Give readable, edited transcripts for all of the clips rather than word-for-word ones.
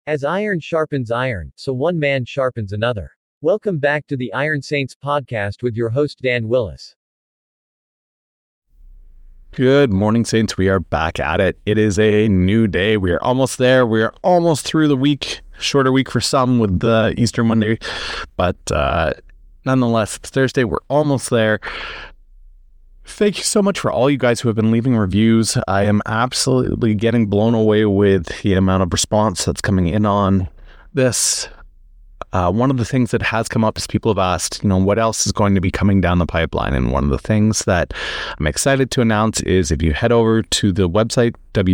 As iron sharpens iron, so one man sharpens another. Welcome back to the Iron Saints podcast with your host Dan Willis. Good morning, Saints. We are back at it. It is a new day. We are almost there. We are almost through the week. Shorter week for some with the Easter Monday. But nonetheless, it's Thursday. We're almost there. Thank you so much for all you guys who have been leaving reviews. I am absolutely getting blown away with the amount of response that's coming in on this. One of the things that has come up is people have asked, what else is going to be coming down the pipeline? And one of the things that I'm excited to announce is if you head over to the website,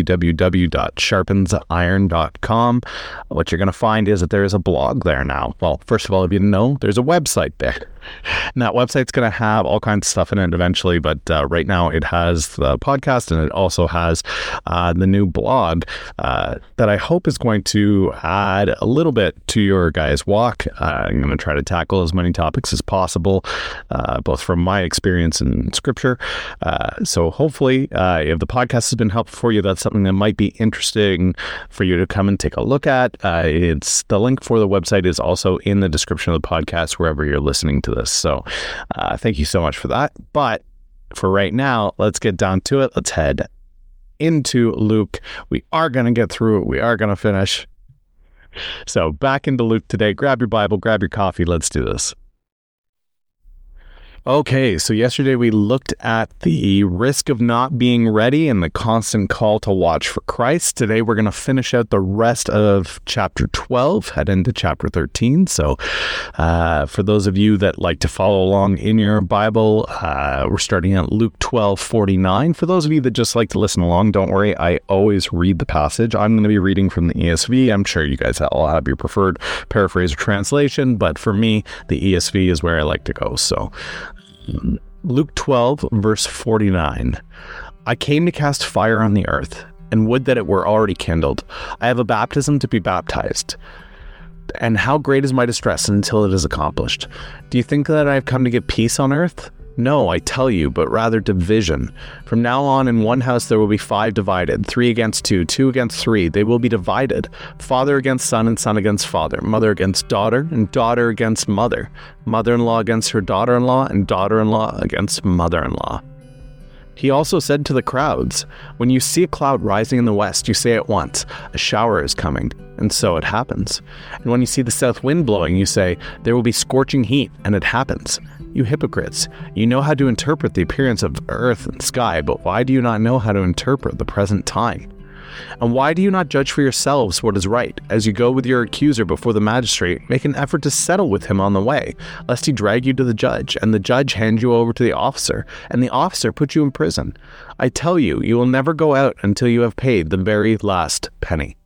www.sharpensiron.com, what you're going to find is that there is a blog there now. Well, first of all, if you didn't know, there's a website there. And that website's going to have all kinds of stuff in it eventually, but right now it has the podcast and it also has the new blog that I hope is going to add a little bit to your guys' walk. I'm going to try to tackle as many topics as possible, both from my experience in scripture. So hopefully, if the podcast has been helpful for you, that's something that might be interesting for you to come and take a look at. It's the link for the website is also in the description of the podcast, wherever you're listening to this. So thank you so much for that. But for right now, let's get down to it. Let's head into Luke. We are going to get through it. We are going to finish. So back into Luke today. Grab your Bible, grab your coffee. Let's do this. Okay, so yesterday we looked at the risk of not being ready and the constant call to watch for Christ. Today we're going to finish out the rest of chapter 12, head into chapter 13. So for those of you that like to follow along in your Bible, we're starting at Luke 12:49. For those of you that just like to listen along, don't worry, I always read the passage. I'm going to be reading from the ESV. I'm sure you guys all have your preferred paraphrase or translation, but for me, the ESV is where I like to go. So Luke 12, verse 49. I came to cast fire on the earth, and would that it were already kindled. I have a baptism to be baptized. And how great is my distress until it is accomplished. Do you think that I have come to give peace on earth? No, I tell you, but rather division. From now on, in one house there will be 5 divided, 3 against 2, 2 against 3. They will be divided. Father against son, and son against father. Mother against daughter, and daughter against mother. Mother-in-law against her daughter-in-law, and daughter-in-law against mother-in-law. He also said to the crowds, when you see a cloud rising in the west, you say at once, a shower is coming. And so it happens. And when you see the south wind blowing, you say, there will be scorching heat, and it happens. You hypocrites, you know how to interpret the appearance of earth and sky, but why do you not know how to interpret the present time? And why do you not judge for yourselves what is right? As you go with your accuser before the magistrate, make an effort to settle with him on the way, lest he drag you to the judge, and the judge hand you over to the officer, and the officer put you in prison. I tell you, you will never go out until you have paid the very last penny.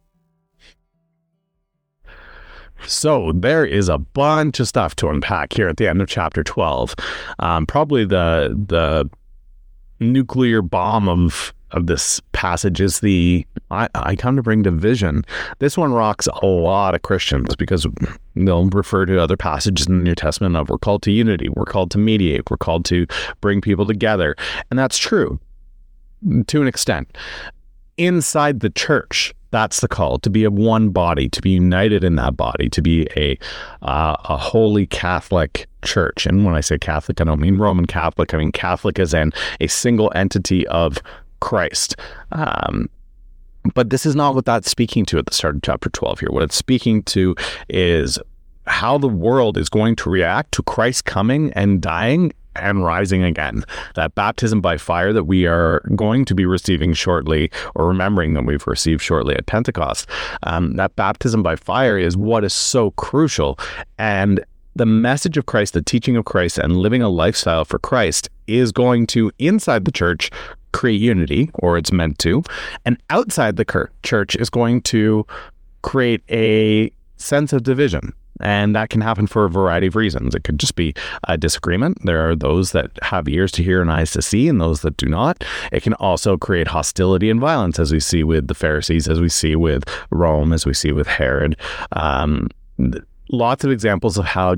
So there is a bunch of stuff to unpack here at the end of chapter 12. Probably the nuclear bomb of this passage is I come to bring division. This one rocks a lot of Christians because they'll refer to other passages in the New Testament of we're called to unity, we're called to mediate, we're called to bring people together. And that's true to an extent. Inside the church, that's the call, to be of one body, to be united in that body, to be a holy Catholic church. And when I say Catholic, I don't mean Roman Catholic. I mean Catholic as in a single entity of Christ. But this is not what that's speaking to at the start of chapter 12 here. What it's speaking to is how the world is going to react to Christ coming and dying and rising again. That baptism by fire that we are going to be receiving shortly, or remembering that we've received shortly at Pentecost, that baptism by fire is what is so crucial. And the message of Christ, the teaching of Christ, and living a lifestyle for Christ is going to, inside the church, create unity, or it's meant to, and outside the church is going to create a sense of division. And that can happen for a variety of reasons. It could just be a disagreement. There are those that have ears to hear and eyes to see, and those that do not. It can also create hostility and violence, as we see with the Pharisees, as we see with Rome, as we see with Herod. Lots of examples of how just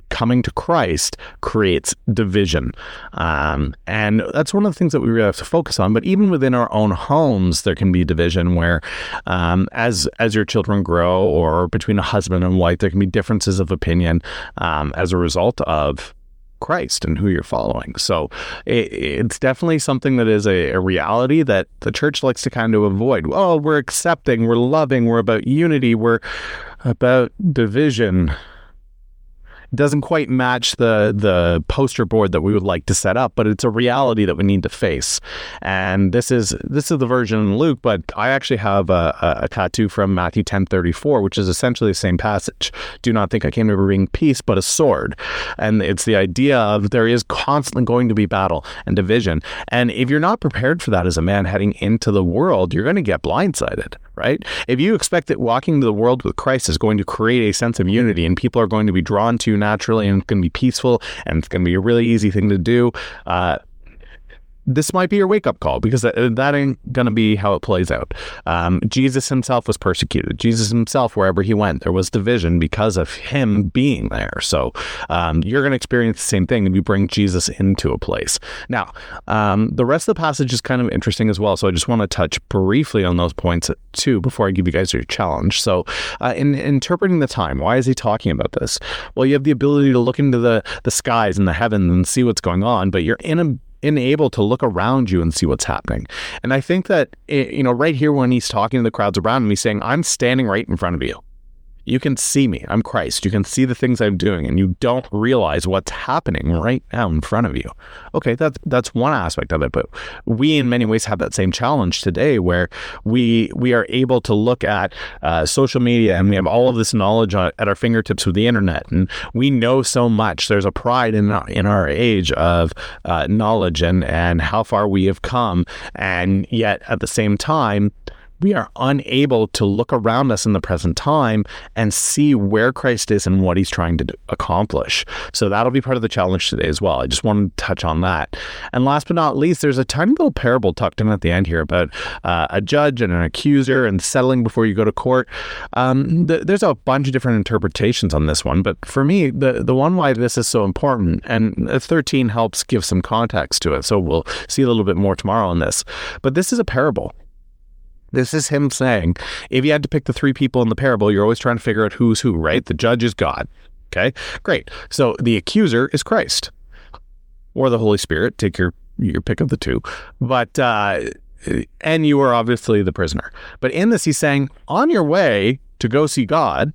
coming to Christ creates division. And that's one of the things that we really have to focus on. But even within our own homes, there can be division where as your children grow, or between a husband and wife, there can be differences of opinion as a result of Christ and who you're following. So it's definitely something that is a reality that the church likes to kind of avoid. Oh, we're accepting, we're loving, we're about unity, we're about division. It doesn't quite match the poster board that we would like to set up, but it's a reality that we need to face. And this is the version in Luke, but I actually have a tattoo from Matthew 10:34, which is essentially the same passage. Do not think I came to bring peace, but a sword. And it's the idea of there is constantly going to be battle and division. And if you're not prepared for that as a man heading into the world, you're going to get blindsided, right? If you expect that walking into the world with Christ is going to create a sense of unity and people are going to be drawn to you naturally and it's going to be peaceful and it's going to be a really easy thing to do, this might be your wake-up call, because that ain't going to be how it plays out. Jesus himself was persecuted. Jesus himself, wherever he went, there was division because of him being there. So you're going to experience the same thing if you bring Jesus into a place. Now, the rest of the passage is kind of interesting as well, so I just want to touch briefly on those points too before I give you guys your challenge. So in interpreting the time, why is he talking about this? Well, you have the ability to look into the skies and the heavens and see what's going on, but you're unable to look around you and see what's happening. And I think that, right here when he's talking to the crowds around him, he's saying, I'm standing right in front of you. You can see me. I'm Christ. You can see the things I'm doing, and you don't realize what's happening right now in front of you. Okay, that's one aspect of it, but we in many ways have that same challenge today, where we are able to look at social media, and we have all of this knowledge at our fingertips with the internet, and we know so much. There's a pride in our age of knowledge and how far we have come, and yet at the same time, we are unable to look around us in the present time and see where Christ is and what he's trying to accomplish. So that'll be part of the challenge today as well. I just wanted to touch on that. And last but not least, there's a tiny little parable tucked in at the end here about a judge and an accuser and settling before you go to court. There's a bunch of different interpretations on this one, but for me, the one why this is so important, and 13 helps give some context to it, so we'll see a little bit more tomorrow on this, but this is a parable. This is him saying, if you had to pick the three people in the parable, you're always trying to figure out who's who, right? The judge is God. Okay, great. So the accuser is Christ or the Holy Spirit. Take your pick of the two. But, and you are obviously the prisoner. But in this, he's saying, on your way to go see God,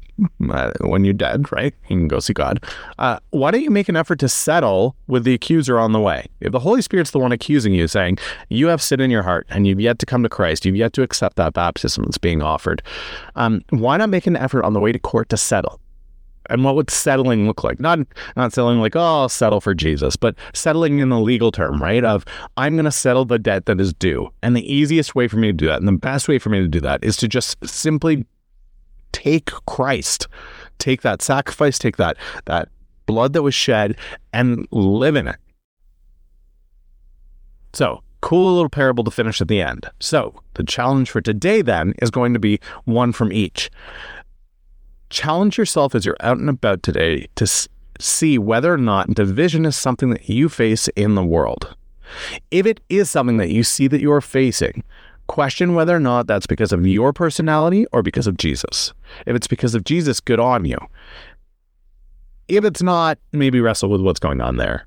when you're dead, right? You can go see God. Why don't you make an effort to settle with the accuser on the way? If the Holy Spirit's the one accusing you, saying you have sin in your heart and you've yet to come to Christ, you've yet to accept that baptism that's being offered, why not make an effort on the way to court to settle? And what would settling look like? Not settling like, oh, I'll settle for Jesus, but settling in the legal term, right? Of, I'm going to settle the debt that is due. And the easiest way for me to do that, and the best way for me to do that, is to just simply take Christ, take that sacrifice, take that blood that was shed, and live in it. So, cool little parable to finish at the end. So, the challenge for today then is going to be one from each. Challenge yourself as you're out and about today to see whether or not division is something that you face in the world. If it is something that you see that you are facing, question whether or not that's because of your personality or because of Jesus. If it's because of Jesus, good on you. If it's not, maybe wrestle with what's going on there.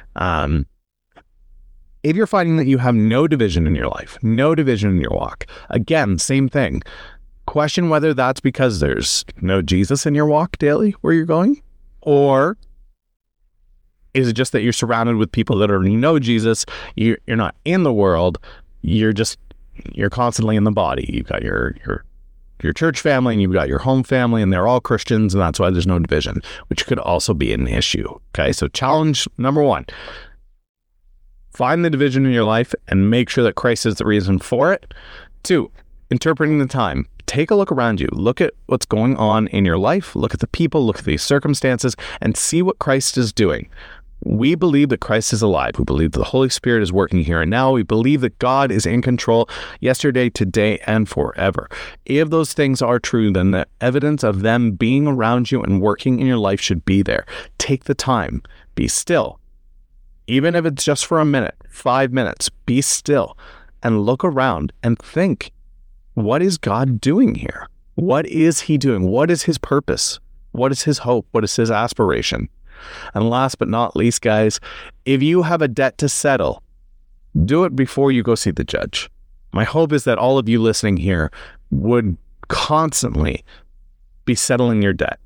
If you're finding that you have no division in your life, no division in your walk, again, same thing. Question whether that's because there's no Jesus in your walk daily where you're going, or is it just that you're surrounded with people that already know Jesus, you're not in the world, you're constantly in the body. You've got your church family and you've got your home family and they're all Christians, and that's why there's no division, which could also be an issue. Okay, so challenge number one, find the division in your life and make sure that Christ is the reason for it. 2, interpreting the time. Take a look around you. Look at what's going on in your life. Look at the people, look at the circumstances, and see what Christ is doing. We believe that Christ is alive. We believe that the Holy Spirit is working here and now. We believe that God is in control yesterday, today, and forever. If those things are true, then the evidence of them being around you and working in your life should be there. Take the time. Be still. Even if it's just for a minute, 5 minutes, be still and look around and think, what is God doing here? What is he doing? What is his purpose? What is his hope? What is his aspiration? And last but not least, guys, if you have a debt to settle, do it before you go see the judge. My hope is that all of you listening here would constantly be settling your debt.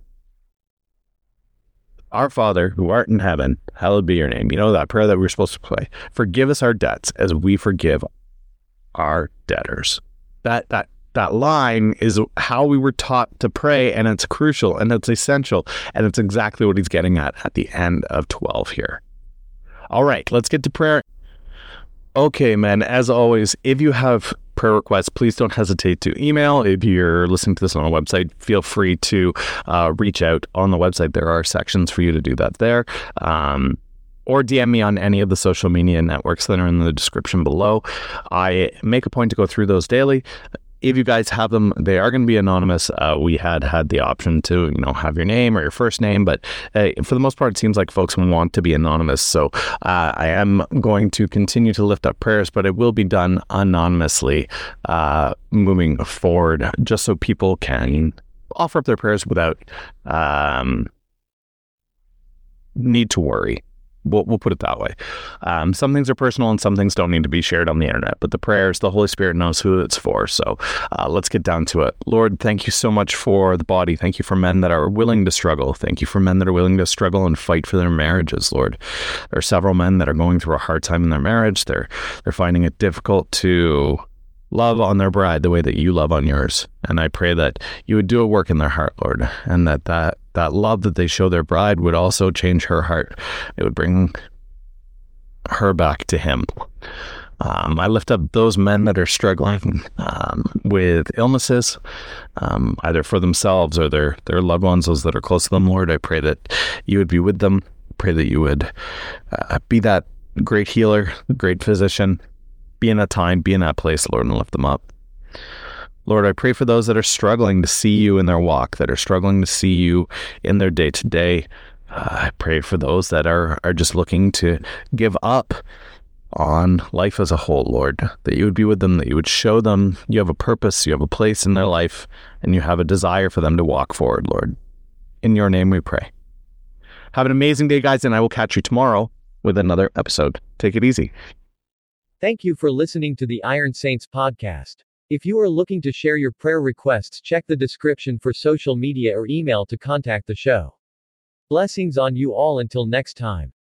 Our Father, who art in heaven, hallowed be your name. You know that prayer that we're supposed to pray. Forgive us our debts as we forgive our debtors. That line is how we were taught to pray, and it's crucial, and it's essential, and it's exactly what he's getting at the end of 12 here. All right, let's get to prayer. Okay, men, as always, if you have prayer requests, please don't hesitate to email. If you're listening to this on a website, feel free to reach out on the website. There are sections for you to do that there. Or DM me on any of the social media networks that are in the description below. I make a point to go through those daily. If you guys have them, they are going to be anonymous. We had the option to, have your name or your first name, but for the most part, it seems like folks want to be anonymous. So I am going to continue to lift up prayers, but it will be done anonymously moving forward, just so people can offer up their prayers without need to worry. We'll put it that way. Some things are personal and some things don't need to be shared on the internet, but the prayers, the Holy Spirit knows who it's for. So let's get down to it. Lord, thank you so much for the body. Thank you for men that are willing to struggle. Thank you for men that are willing to struggle and fight for their marriages, Lord. There are several men that are going through a hard time in their marriage. They're finding it difficult to love on their bride the way that you love on yours. And I pray that you would do a work in their heart, Lord, and that love that they show their bride would also change her heart. It would bring her back to him. I lift up those men that are struggling with illnesses, either for themselves or their loved ones, those that are close to them, Lord. I pray that you would be with them. Pray that you would be that great healer, great physician. Be in that time, be in that place, Lord, and lift them up. Lord, I pray for those that are struggling to see you in their walk, that are struggling to see you in their day-to-day. I pray for those that are just looking to give up on life as a whole, Lord, that you would be with them, that you would show them you have a purpose, you have a place in their life, and you have a desire for them to walk forward, Lord. In your name we pray. Have an amazing day, guys, and I will catch you tomorrow with another episode. Take it easy. Thank you for listening to the Iron Saints podcast. If you are looking to share your prayer requests, check the description for social media or email to contact the show. Blessings on you all until next time.